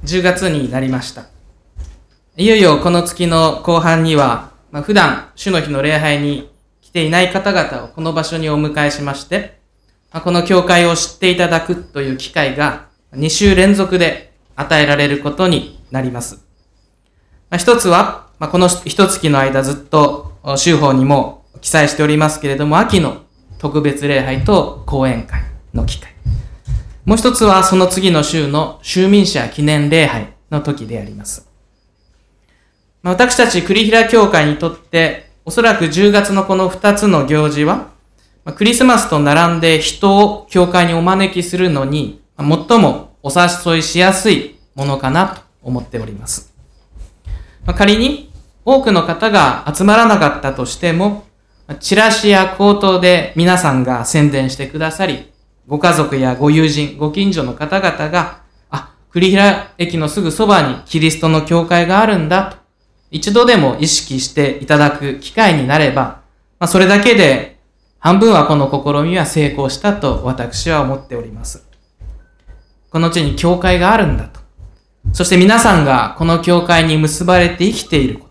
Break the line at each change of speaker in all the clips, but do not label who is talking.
10月になりました。いよいよこの月の後半には、普段主の日の礼拝に来ていない方々をこの場所にお迎えしまして、この教会を知っていただくという機会が2週連続で与えられることになります。一つは、この一月の間ずっと週報にも記載しておりますけれども、秋の特別礼拝と講演会の機会。もう一つはその次の週の州民者記念礼拝の時であります。私たち栗平教会にとっておそらく10月のこの2つの行事はクリスマスと並んで人を教会にお招きするのに最もお誘いしやすいものかなと思っております。仮に多くの方が集まらなかったとしても、チラシや口頭で皆さんが宣伝してくださり、ご家族やご友人、ご近所の方々が、栗平駅のすぐそばにキリストの教会があるんだと、一度でも意識していただく機会になれば、それだけで半分はこの試みは成功したと私は思っております。この地に教会があるんだと。そして皆さんがこの教会に結ばれて生きていること。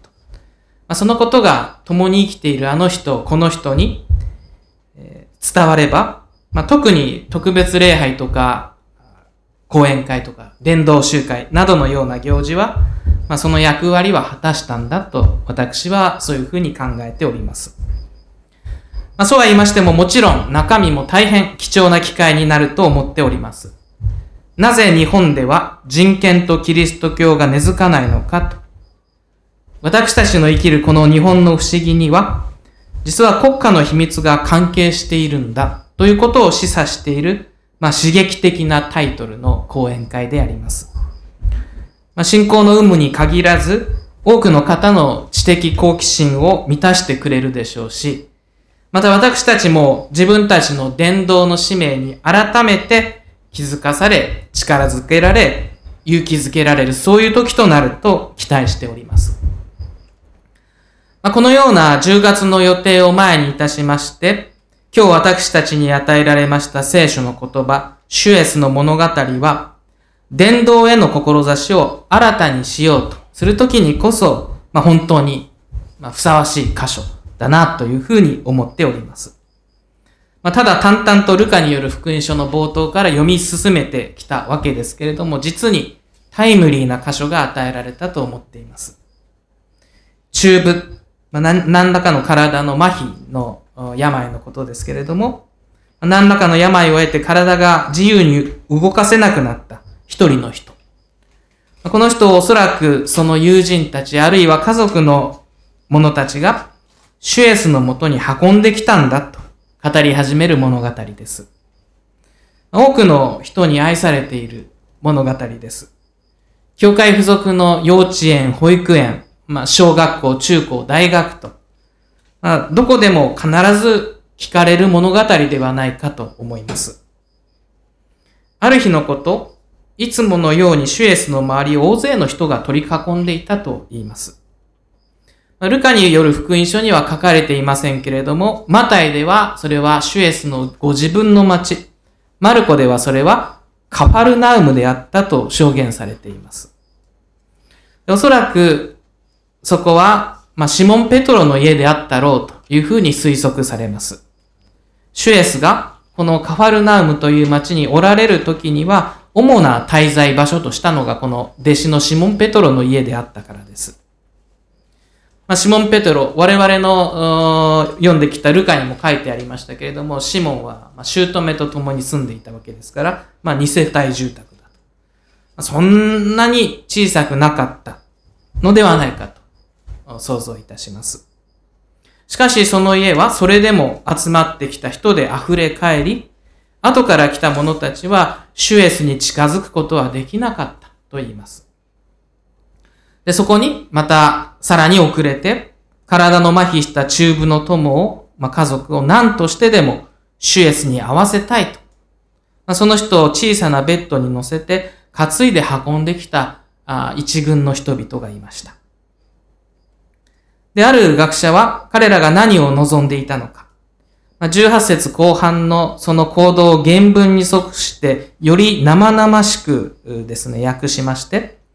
そのことが共に生きているあの人、この人に伝われば、特に特別礼拝とか講演会とか伝道集会などのような行事は、その役割は果たしたんだと私はそういうふうに考えております。そうは言いましてももちろん中身も大変貴重な機会になると思っております。なぜ日本では人権とキリスト教が根付かないのかと。私たちの生きるこの日本の不思議には、実は国家の秘密が関係しているんだということを示唆している、刺激的なタイトルの講演会であります。信仰の有無に限らず、多くの方の知的好奇心を満たしてくれるでしょうし、また私たちも自分たちの伝道の使命に改めて気づかされ、力づけられ、勇気づけられる、そういう時となると期待しております。このような10月の予定を前にいたしまして、今日私たちに与えられました聖書の言葉、シュエスの物語は、伝道への志を新たにしようとするときにこそ、本当にふさわしい箇所だなというふうに思っております。ただ淡々とルカによる福音書の冒頭から読み進めてきたわけですけれども、実にタイムリーな箇所が与えられたと思っています。中部、何らかの体の麻痺の病のことですけれども、何らかの病を得て体が自由に動かせなくなった一人の人。この人をおそらくその友人たちあるいは家族の者たちがシュエスのもとに運んできたんだと語り始める物語です。多くの人に愛されている物語です。教会付属の幼稚園、保育園、小学校、中高、大学と、どこでも必ず聞かれる物語ではないかと思います。ある日のこと、いつものようにシュエスの周りを大勢の人が取り囲んでいたと言います。ルカによる福音書には書かれていませんけれども、マタイではそれはシュエスのご自分の町、マルコではそれはカファルナウムであったと証言されています。おそらくそこは、シモン・ペトロの家であったろうというふうに推測されます。シュエスがこのカファルナウムという町におられる時には、主な滞在場所としたのがこの弟子のシモン・ペトロの家であったからです。シモン・ペトロ、我々の読んできたルカにも書いてありましたけれども、シモンは姑と共に住んでいたわけですから、2世帯住宅だと。そんなに小さくなかったのではないかと想像いたします。しかしその家はそれでも集まってきた人で溢れ返り、後から来た者たちはシュエスに近づくことはできなかったと言います。で、そこにまたさらに遅れて体の麻痺した中部の友を、家族を何としてでもシュエスに会わせたいと。その人を小さなベッドに乗せて担いで運んできた一群の人々がいました。で、ある学者は彼らが何を望んでいたのか。18節後半のその行動を原文に即してより生々しくですね、訳しまして、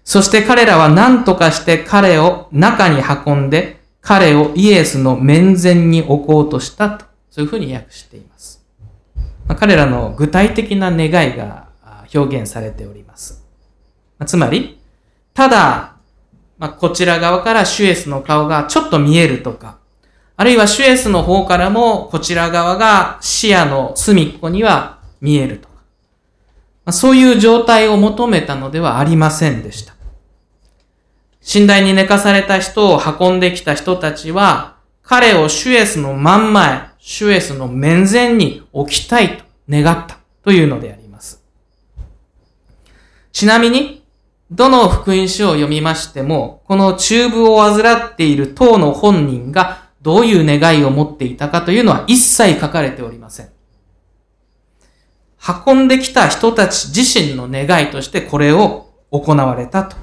そして彼らは何とかして彼を中に運んで、彼をイエスの面前に置こうとしたと、そういうふうに訳しています。彼らの具体的な願いが表現されております。つまり、ただ、こちら側から主イエスの顔がちょっと見えるとか、あるいは主イエスの方からもこちら側が視野の隅っこには見えるとか、そういう状態を求めたのではありませんでした。寝台に寝かされた人を運んできた人たちは、彼を主イエスの真ん前、主イエスの面前に置きたいと願ったというのであります。ちなみに、どの福音書を読みましても、この中部を患っている当の本人がどういう願いを持っていたかというのは一切書かれておりません。運んできた人たち自身の願いとしてこれを行われたと。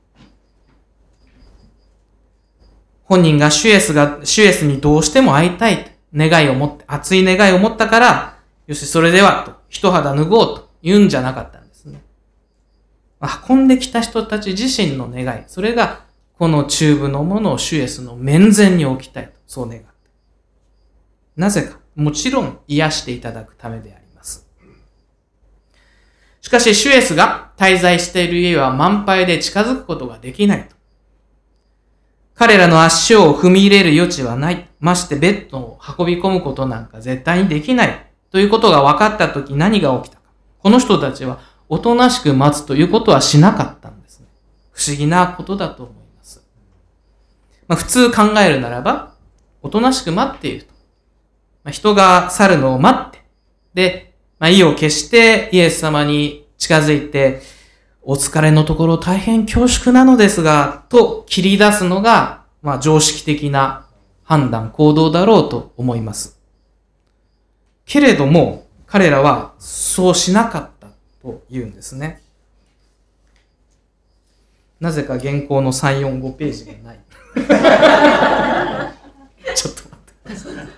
本人が主イエスにどうしても会いたいと願いを持って、熱い願いを持ったから、よし、それではと、一肌脱ごうと言うんじゃなかったんですね。運んできた人たち自身の願い、それがこの中部のものを主イエスの面前に置きたいと、そう願った。なぜか、もちろん癒していただくためであります。しかし、主イエスが滞在している家は満杯で近づくことができないと。彼らの足を踏み入れる余地はない。ましてベッドを運び込むことなんか絶対にできない。ということが分かったとき何が起きたか。この人たちはおとなしく待つということはしなかったんですね。不思議なことだと思います。普通考えるならば、おとなしく待っていると。人が去るのを待って、で、意を決してイエス様に近づいて、お疲れのところ大変恐縮なのですが、と切り出すのが、常識的な判断、行動だろうと思います。けれども、彼らはそうしなかったと言うんですね。なぜか原稿の3、4、5ページがない。ちょっと待ってください。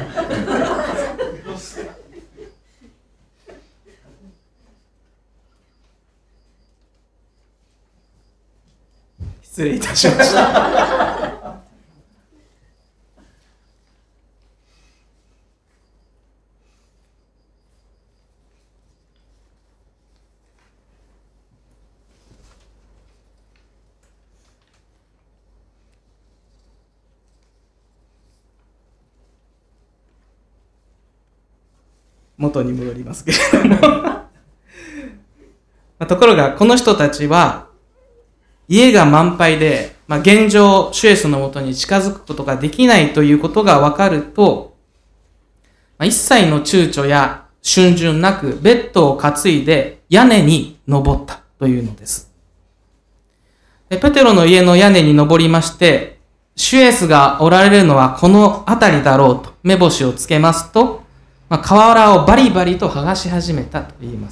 失礼いたしました。元に戻りますけれどもところがこの人たちは家が満杯で、現状、主イエスのもとに近づくことができないということが分かると、一切の躊躇や逡巡なくベッドを担いで屋根に登ったというのです。ペテロの家の屋根に登りまして、主イエスがおられるのはこの辺りだろうと目星をつけますと、瓦をバリバリと剥がし始めたと言います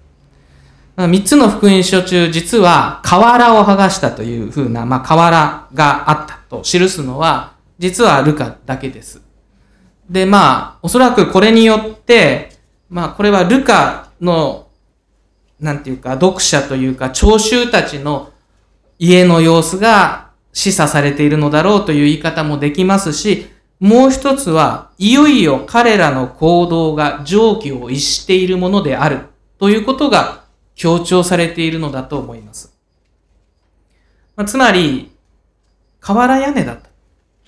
。3つの福音書中、実は瓦を剥がしたというふうな、瓦があったと記すのは、実はルカだけです。で、おそらくこれによって、これはルカの、読者というか、聴衆たちの家の様子が示唆されているのだろうという言い方もできますし、もう一つは、いよいよ彼らの行動が常軌を逸しているものであるということが強調されているのだと思います。つまり、瓦屋根だった。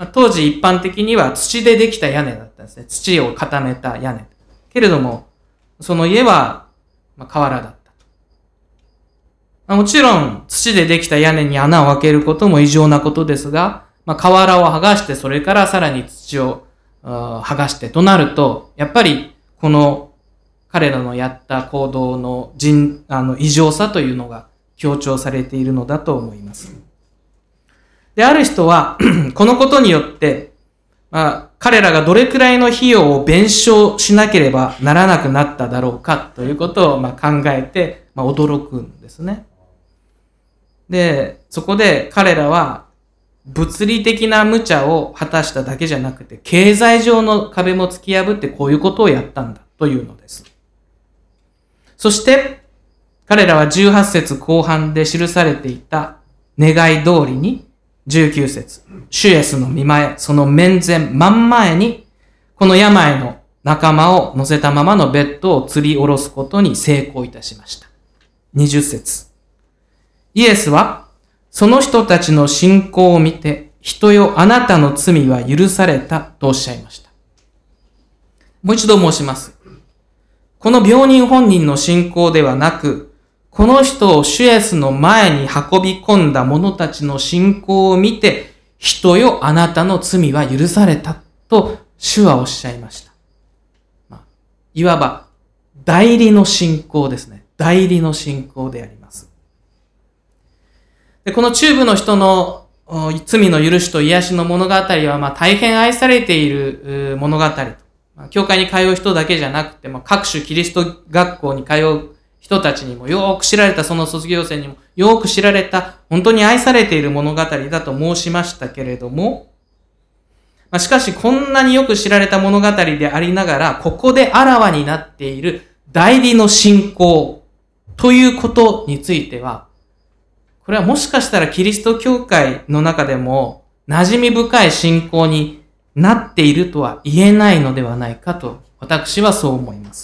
当時一般的には土でできた屋根だったんですね。土を固めた屋根。けれども、その家は瓦だった。もちろん土でできた屋根に穴を開けることも異常なことですが、瓦を剥がしてそれからさらに土を剥がしてとなると、やっぱりこの彼らのやった行動の異常さというのが強調されているのだと思います。で、ある人はこのことによって、彼らがどれくらいの費用を弁償しなければならなくなっただろうかということを考えて、驚くんですね。で、そこで彼らは物理的な無茶を果たしただけじゃなくて、経済上の壁も突き破ってこういうことをやったんだというのです。そして、 彼らは18節後半で記されていた願い通りに、19節、主イエスの御前、その面前真ん前に、この病の仲間を乗せたままのベッドを吊り下ろすことに成功いたしました。20節、イエスは、その人たちの信仰を見て、人よ、あなたの罪は許されたとおっしゃいました。もう一度申します。この病人本人の信仰ではなく、この人を主イエスの前に運び込んだ者たちの信仰を見て、人よ、あなたの罪は許されたと主はおっしゃいました。いわば代理の信仰ですね。代理の信仰であります。で、この中部の人の罪の許しと癒しの物語は、大変愛されている物語と。教会に通う人だけじゃなくて、各種キリスト学校に通う人たちにもよく知られた、その卒業生にもよく知られた、本当に愛されている物語だと申しましたけれども、しかしこんなによく知られた物語でありながら、ここであらわになっている代理の信仰ということについては、これはもしかしたらキリスト教会の中でも馴染み深い信仰になっているとは言えないのではないかと、私はそう思います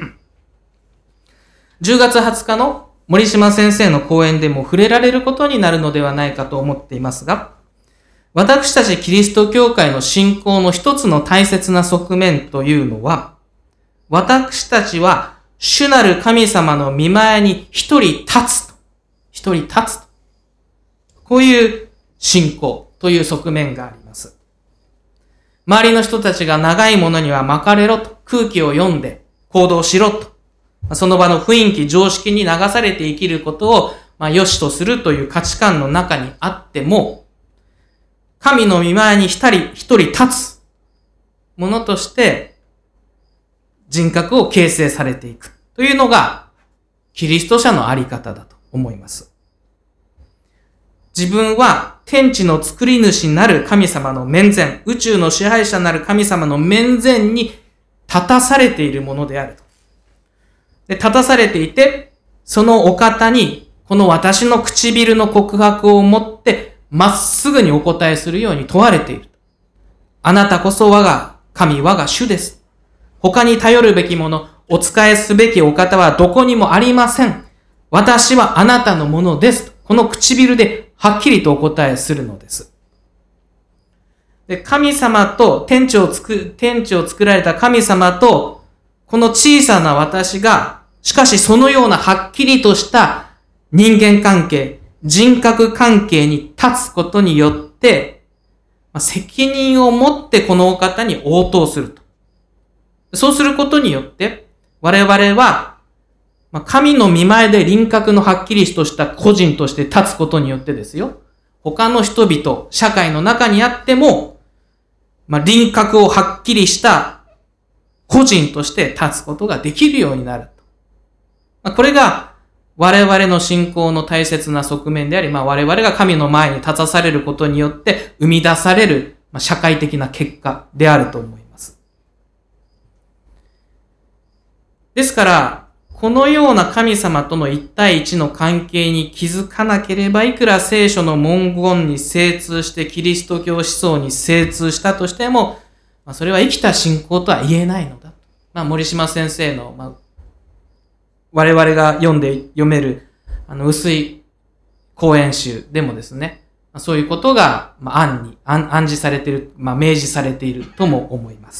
。10月20日の森島先生の講演でも触れられることになるのではないかと思っていますが、私たちキリスト教会の信仰の一つの大切な側面というのは、私たちは主なる神様の御前に一人立つと。こういう信仰という側面があります。周りの人たちが長いものには巻かれろと、空気を読んで行動しろと、その場の雰囲気、常識に流されて生きることを、良しとするという価値観の中にあっても、神の御前に一人立つものとして人格を形成されていくというのがキリスト者のあり方だと思います。自分は天地の作り主なる神様の面前、宇宙の支配者なる神様の面前に立たされているものであると。で、立たされていて、そのお方にこの私の唇の告白を持ってまっすぐにお答えするように問われている。あなたこそ我が神、我が主です。他に頼るべきもの、お仕えすべきお方はどこにもありません。私はあなたのものです。この唇ではっきりとお答えするのです。で、神様と天地を作られた神様と、この小さな私が、しかしそのようなはっきりとした人間関係、人格関係に立つことによって、責任を持ってこのお方に応答すると。そうすることによって、我々は、神の御前で輪郭のはっきりとした個人として立つことによってですよ。他の人々、社会の中にあっても、輪郭をはっきりした個人として立つことができるようになると。これが、我々の信仰の大切な側面であり、我々が神の前に立たされることによって生み出される社会的な結果であると思います。ですから、このような神様との一対一の関係に気づかなければ、いくら聖書の文言に精通してキリスト教思想に精通したとしても、それは生きた信仰とは言えないのだ。森島先生の、我々が読める、薄い講演集でもですね、そういうことが、暗示されている、明示されているとも思います。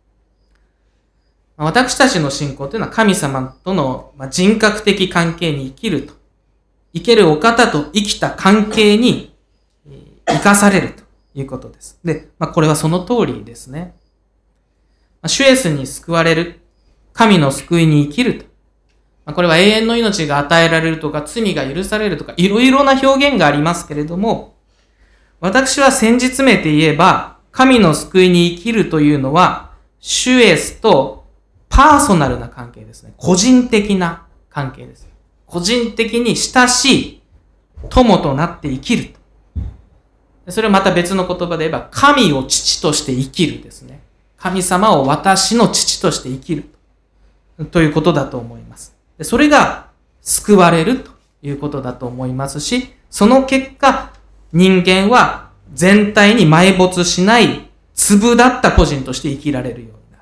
私たちの信仰というのは神様との人格的関係に生きると。生けるお方と生きた関係に生かされるということです。で、これはその通りですね。主イエスに救われる、神の救いに生きると。これは永遠の命が与えられるとか、罪が許されるとか、いろいろな表現がありますけれども、私は先日めて言えば、神の救いに生きるというのは、主イエスとパーソナルな関係ですね。個人的な関係です。個人的に親しい友となって生きると。それはまた別の言葉で言えば、神を父として生きるですね。神様を私の父として生きるということだと思います。それが救われるということだと思いますし、その結果、人間は全体に埋没しない粒だった個人として生きられるようにな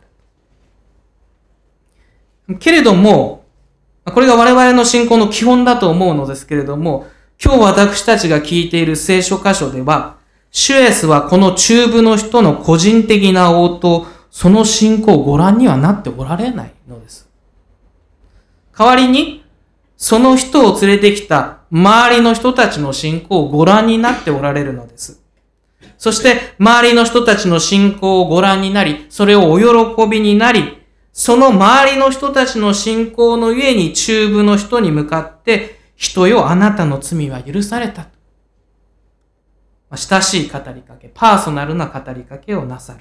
る。けれども、これが我々の信仰の基本だと思うのですけれども、今日私たちが聞いている聖書箇所では、主イエスはこの中部の人の個人的な応答、その信仰をご覧にはなっておられないのです。代わりに、その人を連れてきた周りの人たちの信仰をご覧になっておられるのです。そして、周りの人たちの信仰をご覧になり、それをお喜びになり、その周りの人たちの信仰のゆえに中部の人に向かって、人よ、あなたの罪は許された。親しい語りかけ、パーソナルな語りかけをなさる。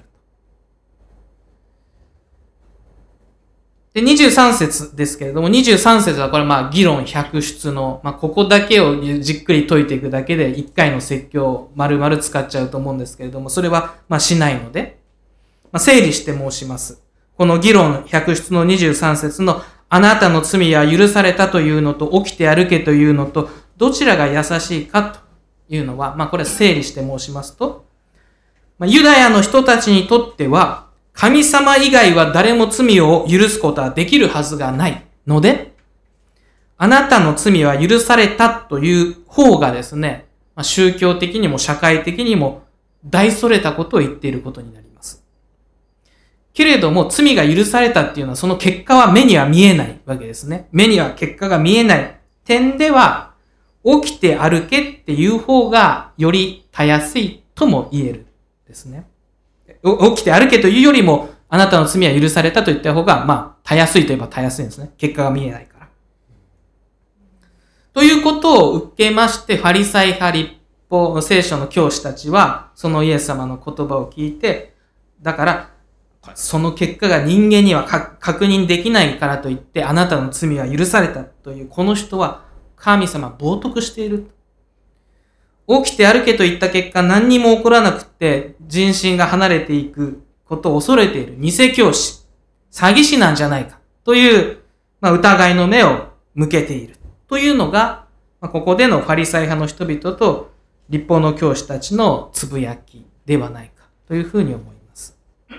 で、23節ですけれども、23節はこれ議論百出の、ここだけをじっくり解いていくだけで1回の説教を丸々使っちゃうと思うんですけれども、それはしないので、整理して申します。この議論百出の23節のあなたの罪は許されたというのと起きて歩けというのとどちらが優しいかというのは、これ整理して申しますと、ユダヤの人たちにとっては神様以外は誰も罪を許すことはできるはずがないので、あなたの罪は許されたという方がですね、宗教的にも社会的にも大それたことを言っていることになります。けれども罪が許されたっていうのはその結果は目には見えないわけですね。目には結果が見えない点では起きて歩けっていう方がよりたやすいとも言えるですね。起きて歩けというよりも、あなたの罪は許されたと言った方が、たやすいといえばたやすいんですね。結果が見えないから。ということを受けまして、ファリサイ派立法、聖書の教師たちは、そのイエス様の言葉を聞いて、だから、その結果が人間には確認できないからといって、あなたの罪は許されたという、この人は神様冒涜している。起きて歩けといった結果何にも起こらなくて人心が離れていくことを恐れている偽教師、詐欺師なんじゃないかという、疑いの目を向けているというのが、ここでのファリサイ派の人々と律法の教師たちのつぶやきではないかというふうに思います。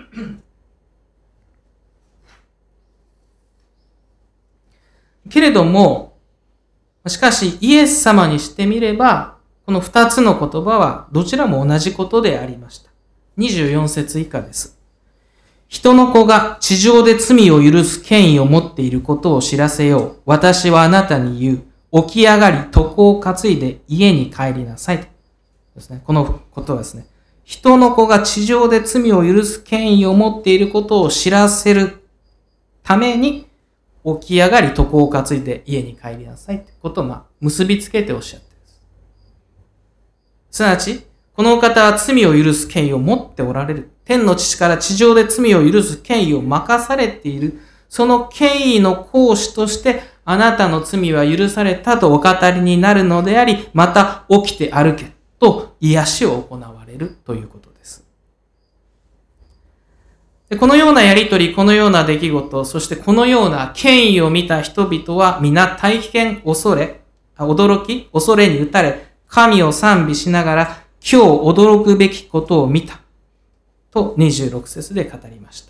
けれども、しかしイエス様にしてみれば、この二つの言葉はどちらも同じことでありました。24節以下です。人の子が地上で罪を許す権威を持っていることを知らせよう。私はあなたに言う。起き上がり、床を担いで家に帰りなさい。ですね。このことはですね、人の子が地上で罪を許す権威を持っていることを知らせるために、起き上がり、床を担いで家に帰りなさいということを結びつけておっしゃっています。すなわち、このお方は罪を許す権威を持っておられる。天の父から地上で罪を許す権威を任されている。その権威の行使として、あなたの罪は許されたとお語りになるのであり、また起きて歩けと癒しを行われるということです。でこのようなやりとり、このような出来事、そしてこのような権威を見た人々は皆大変驚き、恐れに打たれ、神を賛美しながら、今日驚くべきことを見た。と26節で語りました。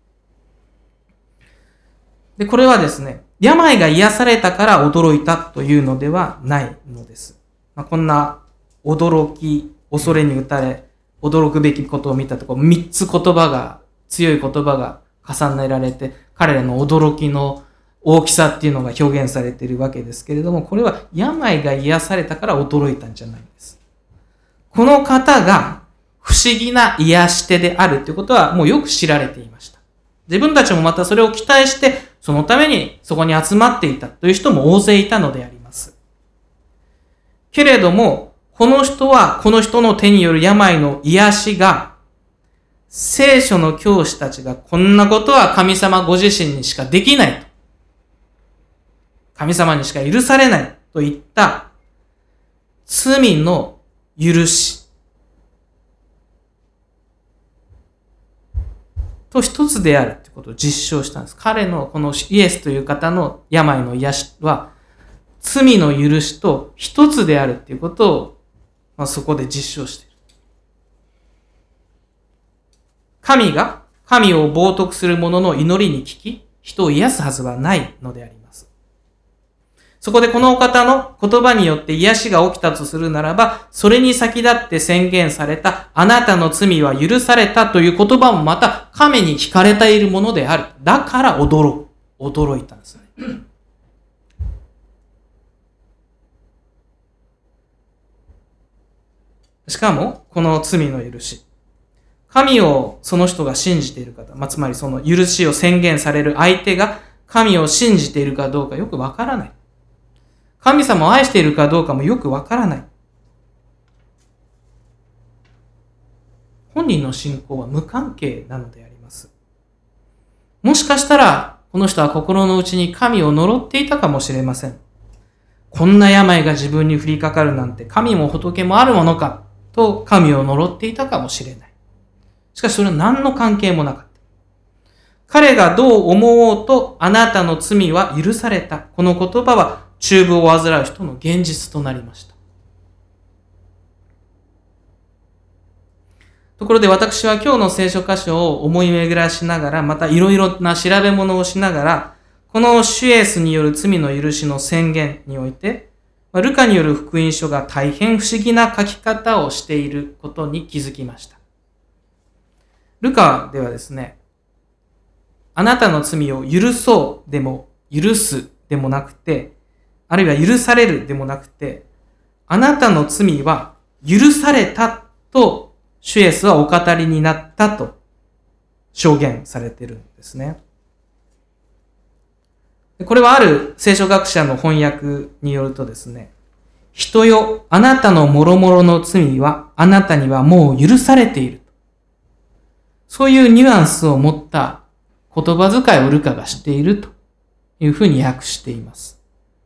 で、これはですね、病が癒されたから驚いたというのではないのです。こんな驚き、恐れに打たれ、驚くべきことを見たとか、3つ強い言葉が重ねられて、彼らの驚きの大きさっていうのが表現されているわけですけれども、これは病が癒されたから驚いたんじゃないんです。この方が不思議な癒し手であるということはもうよく知られていました。自分たちもまたそれを期待して、そのためにそこに集まっていたという人も大勢いたのであります。けれども、この人はこの人の手による病の癒しが、聖書の教師たちがこんなことは神様ご自身にしかできないと。神様にしか許されないといった罪の許しと一つであるということを実証したんです。彼のこのイエスという方の病の癒しは罪の許しと一つであるっていうことを、そこで実証している。神が神を冒涜する者の祈りに聞き、人を癒すはずはないのであります。そこでこのお方の言葉によって癒しが起きたとするならば、それに先立って宣言されたあなたの罪は許されたという言葉もまた神に聞かれているものである。だから驚いたんですね。しかも、この罪の許し。神をその人が信じている方、つまりその許しを宣言される相手が神を信じているかどうかよくわからない。神様を愛しているかどうかもよくわからない。本人の信仰は無関係なのであります。もしかしたら、この人は心の内に神を呪っていたかもしれません。こんな病が自分に降りかかるなんて神も仏もあるものかと神を呪っていたかもしれない。しかしそれは何の関係もなかった。彼がどう思おうとあなたの罪は許された。この言葉は中部を患う人の現実となりました。ところで私は今日の聖書箇所を思い巡らしながら、またいろいろな調べ物をしながら、この主イエスによる罪の許しの宣言において、ルカによる福音書が大変不思議な書き方をしていることに気づきました。ルカではですね、あなたの罪を許そうでも許すでもなくて、あるいは許されるでもなくて、あなたの罪は許されたと主イエスはお語りになったと証言されているんですね。これはある聖書学者の翻訳によるとですね、人よ、あなたの諸々の罪はあなたにはもう許されている。そういうニュアンスを持った言葉遣いをルカがしているというふうに訳しています。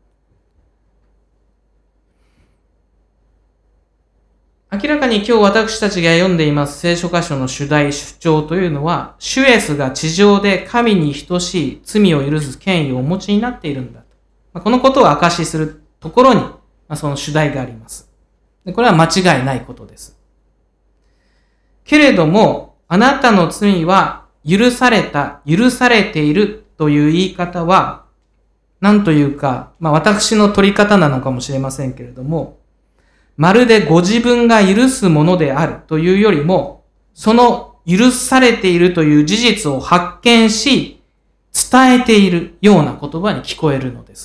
明らかに今日私たちが読んでいます聖書箇所の主題主張というのは、主イエスが地上で神に等しい罪を許す権威をお持ちになっているんだと。このことを証しするところに、その主題があります。これは間違いないことです。けれども、あなたの罪は許された、許されているという言い方は、なんというか、私の取り方なのかもしれませんけれども、まるでご自分が許すものであるというよりも、その許されているという事実を発見し、伝えているような言葉に聞こえるのです。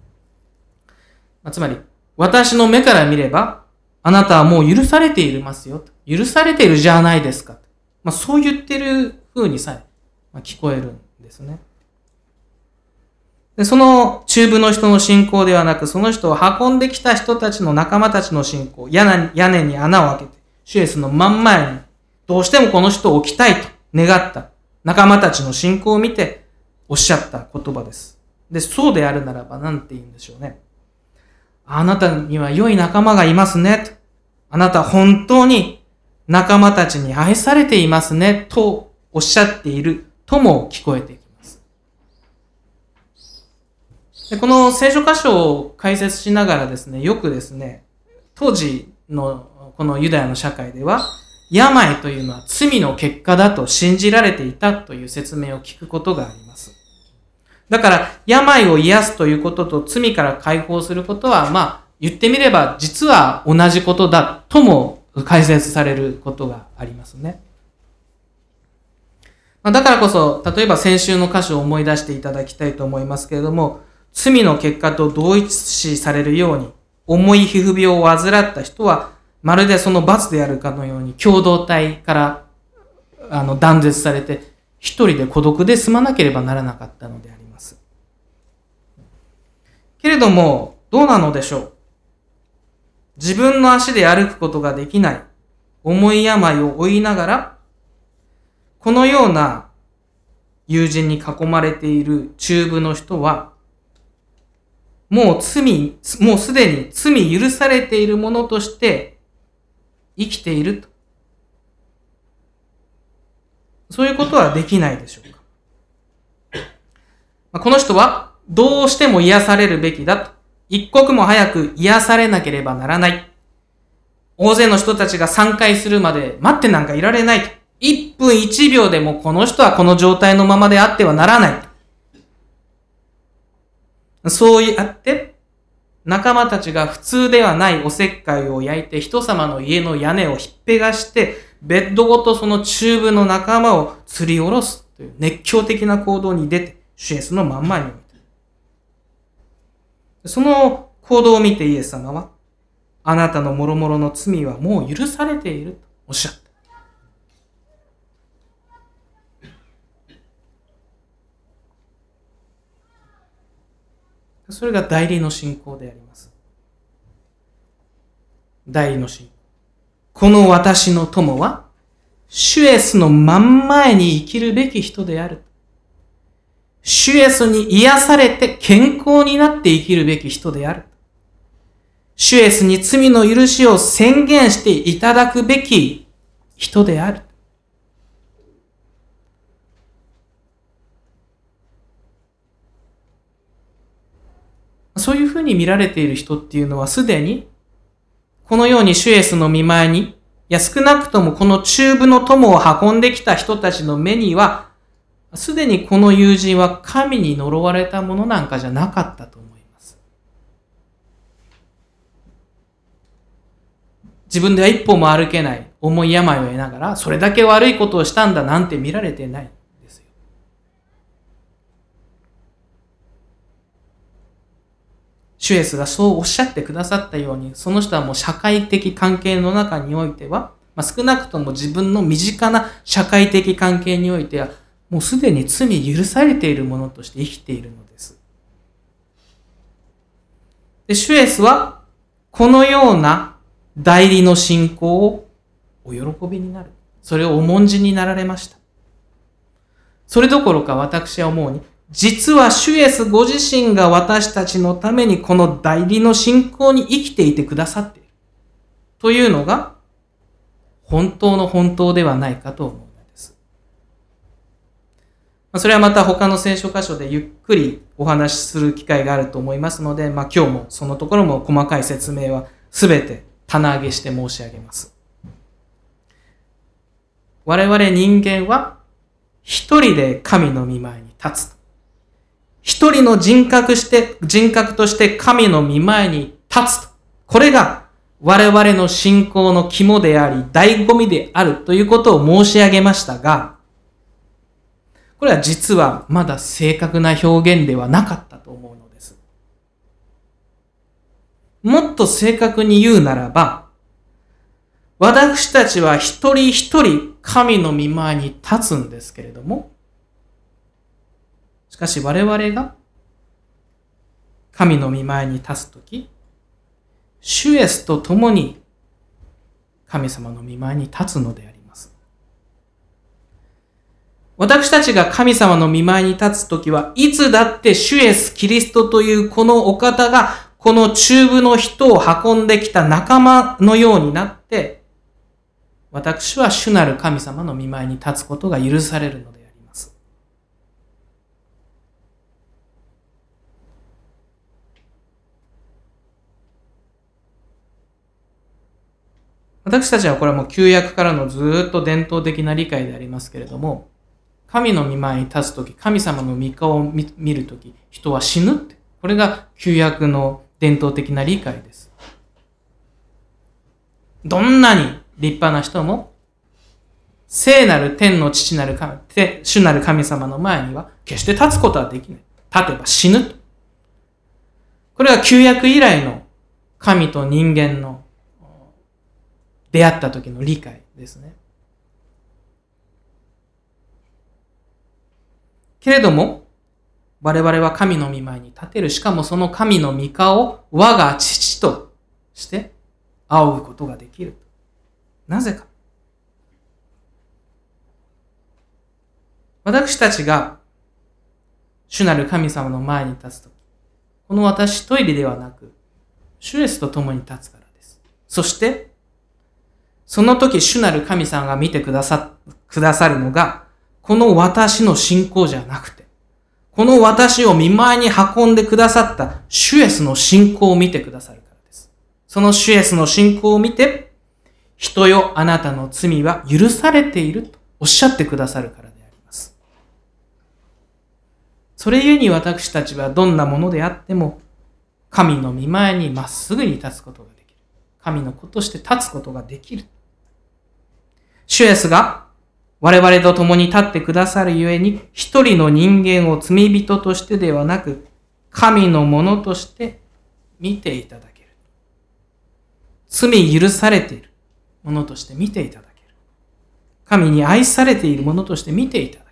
つまり、私の目から見れば、あなたはもう許されていますよ。許されているじゃないですか。そう言ってる風にさえ聞こえるんですね。で、その中部の人の信仰ではなく、その人を運んできた人たちの仲間たちの信仰、屋根に穴を開けて、主イエスの真ん前に、どうしてもこの人を置きたいと願った仲間たちの信仰を見ておっしゃった言葉です。で、そうであるならば何て言うんでしょうね。あなたには良い仲間がいますね。あなた本当に仲間たちに愛されていますね。とおっしゃっているとも聞こえてきます。で、この聖書箇所を解説しながらですね、よくですね、当時のこのユダヤの社会では、病というのは罪の結果だと信じられていたという説明を聞くことがあります。だから、病を癒すということと罪から解放することは、言ってみれば実は同じことだとも解説されることがありますね。だからこそ、例えば先週の箇所を思い出していただきたいと思いますけれども、罪の結果と同一視されるように、重い皮膚病を患った人は、まるでその罰であるかのように、共同体から断絶されて、一人で孤独で済まなければならなかったのであります。けれども、どうなのでしょう。自分の足で歩くことができない重い病を負いながら、このような友人に囲まれている中部の人は、もうすでに罪許されているものとして生きていると。そういうことはできないでしょうか。この人はどうしても癒されるべきだと一刻も早く癒されなければならない。大勢の人たちが散開するまで待ってなんかいられない。1分1秒でもこの人はこの状態のままであってはならない。そうやって仲間たちが普通ではないおせっかいを焼いて人様の家の屋根をひっぺがしてベッドごとその中部の仲間を吊り下ろすという熱狂的な行動に出て主イエスの真ん前に置いた。その行動を見てイエス様はあなたの諸々の罪はもう許されているとおっしゃった。それが代理の信仰であります。代理の信仰。この私の友は、主イエスの真ん前に生きるべき人である。主イエスに癒されて健康になって生きるべき人である。主イエスに罪の許しを宣言していただくべき人である。そういうふうに見られている人っていうのはすでにこのように主イエスの御前に、いや少なくともこの中部の友を運んできた人たちの目には、すでにこの友人は神に呪われたものなんかじゃなかったと思います。自分では一歩も歩けない重い病を得ながら、それだけ悪いことをしたんだなんて見られてない。主イエスがそうおっしゃってくださったように、その人はもう社会的関係の中においては、少なくとも自分の身近な社会的関係においては、もうすでに罪許されているものとして生きているのです。で、主イエスは、このような代理の信仰をお喜びになる。それを重んじになられました。それどころか私は思うに、実は主イエスご自身が私たちのためにこの代理の信仰に生きていてくださっている。というのが本当の本当ではないかと思うのです。それはまた他の聖書箇所でゆっくりお話しする機会があると思いますので、今日もそのところも細かい説明はすべて棚上げして申し上げます。我々人間は一人で神の御前に立つと。一人の人格として神の御前に立つと。これが我々の信仰の肝であり、醍醐味であるということを申し上げましたが、これは実はまだ正確な表現ではなかったと思うのです。もっと正確に言うならば、私たちは一人一人神の御前に立つんですけれども、しかし我々が神の御前に立つとき、主イエスと共に神様の御前に立つのであります。私たちが神様の御前に立つときはいつだって主イエスキリストというこのお方がこの中部の人を運んできた仲間のようになって、私は主なる神様の御前に立つことが許されるのであります。私たちはこれはもう旧約からのずっと伝統的な理解でありますけれども、神の御前に立つとき、神様の御顔を見るとき、人は死ぬって。これが旧約の伝統的な理解です。どんなに立派な人も、聖なる天の父なる神、主なる神様の前には決して立つことはできない。立てば死ぬと。これは旧約以来の神と人間の出会った時の理解ですね。けれども、我々は神の御前に立てる。しかもその神の御顔を我が父として仰ぐことができる。なぜか。私たちが主なる神様の前に立つとき、この私一人ではなく、主イエスと共に立つからです。そして、その時主なる神様が見てくださるのが、この私の信仰じゃなくて、 この私を見舞いに運んでくださった主イエスの信仰を見てくださるからです。その主イエスの信仰を見て、人よ、あなたの罪は許されているとおっしゃってくださるからであります。それゆえに私たちはどんなものであっても、神の御前にまっすぐに立つことができる。神の子として立つことができる。主イエスが我々と共に立ってくださるゆえに、一人の人間を罪人としてではなく、神のものとして見ていただける。罪許されているものとして見ていただける。神に愛されているものとして見ていただける。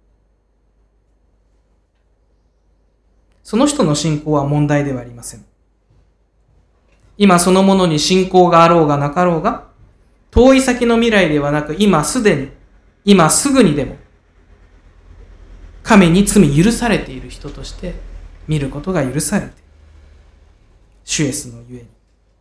その人の信仰は問題ではありません。今そのものに信仰があろうがなかろうが、遠い先の未来ではなく、今すでに、今すぐにでも、神に罪許されている人として見ることが許されている。主イエスのゆえに。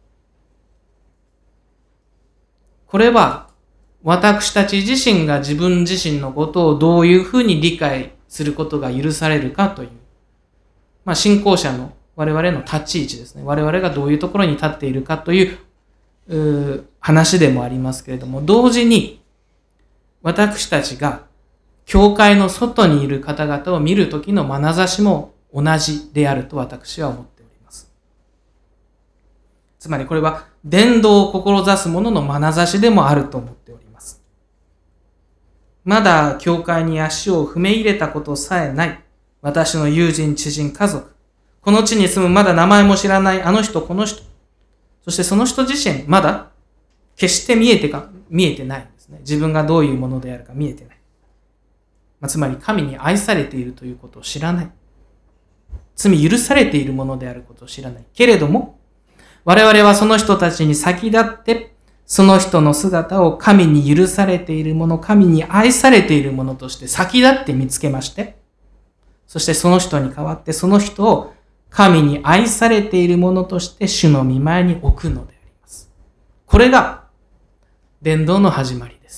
これは、私たち自身が自分自身のことをどういうふうに理解することが許されるかという、信仰者の我々の立ち位置ですね。我々がどういうところに立っているかという話でもありますけれども、同時に私たちが教会の外にいる方々を見るときの眼差しも同じであると私は思っております。つまりこれは伝道を志す者の眼差しでもあると思っております。まだ教会に足を踏み入れたことさえない私の友人、知人、家族、この地に住むまだ名前も知らないあの人、この人、そしてその人自身、まだ決して見えてないんですね。自分がどういうものであるか見えてない。つまり神に愛されているということを知らない。罪許されているものであることを知らない。けれども、我々はその人たちに先立って、その人の姿を神に許されているもの、神に愛されているものとして先立って見つけまして、そしてその人に代わってその人を神に愛されているものとして主の御前に置くのであります。これが伝道の始まりです。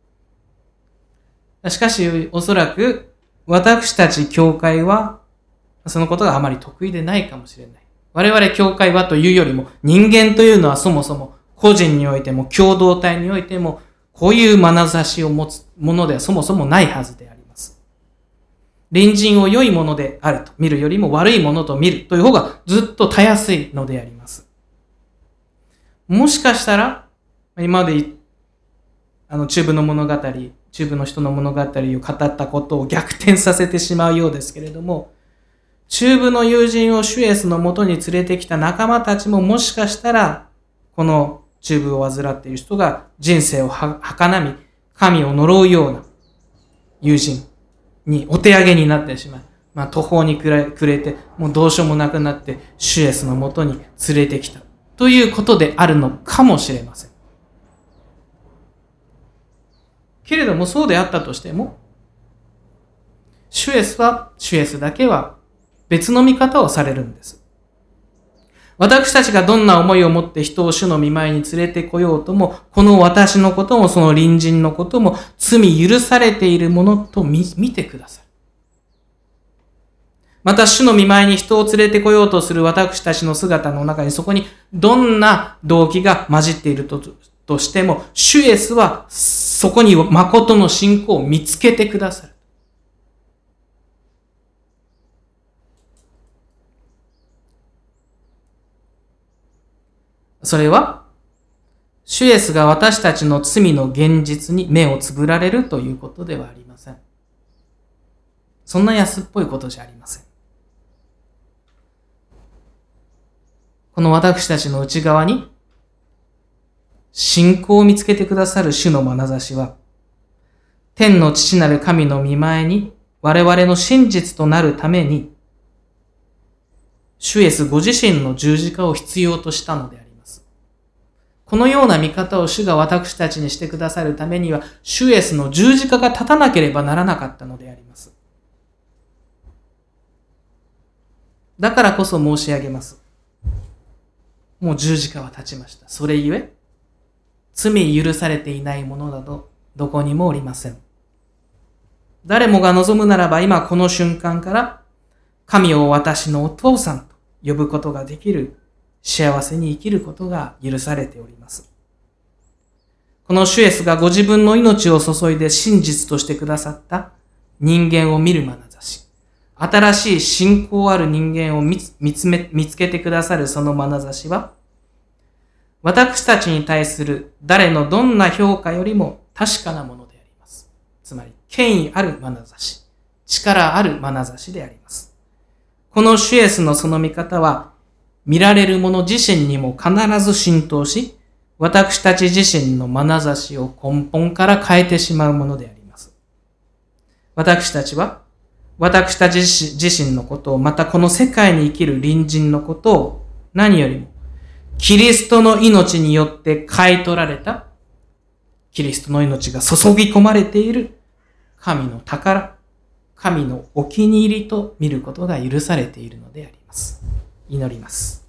しかしおそらく私たち教会はそのことがあまり得意でないかもしれない。我々教会はというよりも人間というのはそもそも個人においても共同体においてもこういう眼差しを持つものではそもそもないはずであります。隣人を良いものであると見るよりも悪いものと見るという方がずっとたやすいのであります。もしかしたら今まで中部の物語、中部の人の物語を語ったことを逆転させてしまうようですけれども、中部の友人を主イエスのもとに連れてきた仲間たちももしかしたらこの中部を患っている人が人生を儚み神を呪うような友人にお手上げになってしまう。途方に暮れてもうどうしようもなくなって主イエスのもとに連れてきたということであるのかもしれません。けれどもそうであったとしても、主イエスだけは別の見方をされるんです。私たちがどんな思いを持って人を主の御前に連れてこようとも、この私のこともその隣人のことも罪許されているものと見てください。また主の御前に人を連れてこようとする私たちの姿の中にそこにどんな動機が混じっているとしても、主イエスはそこに誠の信仰を見つけてくださる。それは、主イエスが私たちの罪の現実に目をつぶられるということではありません。そんな安っぽいことじゃありません。この私たちの内側に、信仰を見つけてくださる主の眼差しは、天の父なる神の御前に我々の真実となるために、主イエスご自身の十字架を必要としたのであります。このような見方を主が私たちにしてくださるためには、主イエスの十字架が立たなければならなかったのであります。だからこそ申し上げます。もう十字架は立ちました。それゆえ、罪許されていないものなどどこにもおりません。 誰もが望むならば今この瞬間から神を私のお父さんと呼ぶことができる幸せに生きることが許されております。この主イエスがご自分の命を注いで真実としてくださった人間を見る眼差し、新しい信仰ある人間を見つけてくださるその眼差しは、私たちに対する誰のどんな評価よりも確かなものであります。つまり、権威ある眼差し、力ある眼差しであります。この主イエスのその見方は、見られる者自身にも必ず浸透し、私たち自身の眼差しを根本から変えてしまうものであります。私たちは、私たち自身のことを、またこの世界に生きる隣人のことを、何よりも、キリストの命によって買い取られた、キリストの命が注ぎ込まれている神の宝、神のお気に入りと見ることが許されているのであります。祈ります。